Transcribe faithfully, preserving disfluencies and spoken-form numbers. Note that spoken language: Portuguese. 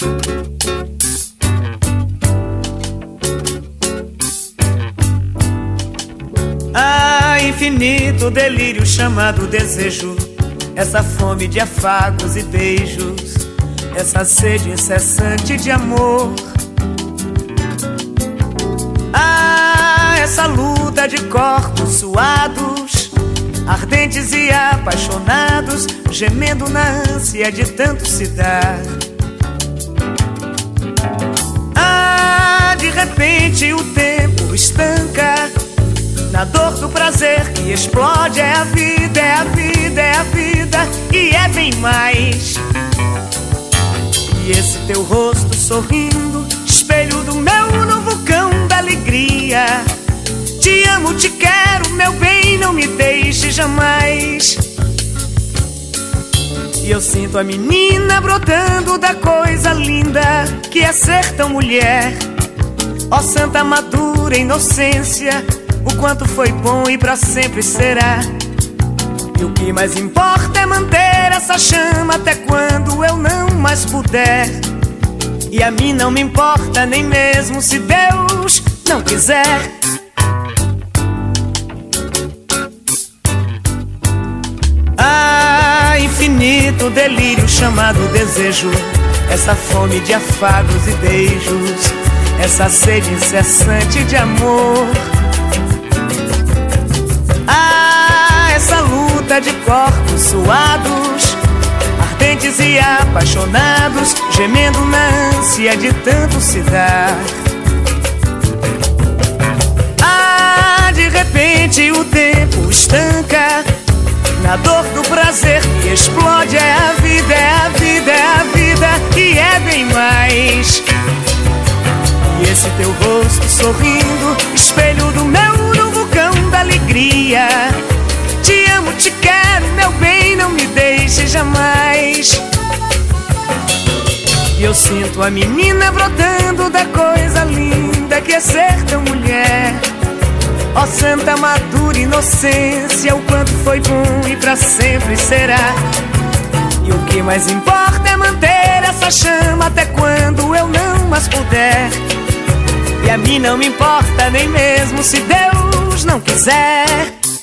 Ah, infinito delírio chamado desejo, essa fome de afagos e beijos, essa sede incessante de amor. Ah, essa luta de corpos suados, ardentes e apaixonados, gemendo na ânsia de tanto se dar. Ah, de repente o tempo estanca, na dor do prazer que explode. É a vida, é a vida, é a vida, e é bem mais. E esse teu rosto sorrindo, espelho do meu no vulcão da alegria. Te amo, te quero, meu bem, não me deixe jamais. E eu sinto a menina brotando da coisa linda que é ser tão mulher. Ó santa madura inocência, o quanto foi bom e pra sempre será. E o que mais importa é manter essa chama até quando eu não mais puder. E a mim não me importa nem mesmo se Deus não quiser. Ah, infinito delírio chamado desejo, essa fome de afagos e beijos, essa sede incessante de amor. Ah, essa luta de corpos suados, ardentes e apaixonados, gemendo na ânsia de tanto se dar. Ah, de repente o tempo estanca, na dor do prazer que explode. É a vida, é a vida, é a vida, e é bem mais. E esse teu rosto sorrindo, espelho do meu no vulcão da alegria. Te amo, te quero, meu bem, não me deixe jamais. E eu sinto a menina brotando da coisa linda que é ser tão mulher. Ó santa madura inocência, o quanto foi bom e pra sempre será. E o que mais importa é manter essa chama até quando eu não mais puder. E a mim não me importa nem mesmo se Deus não quiser.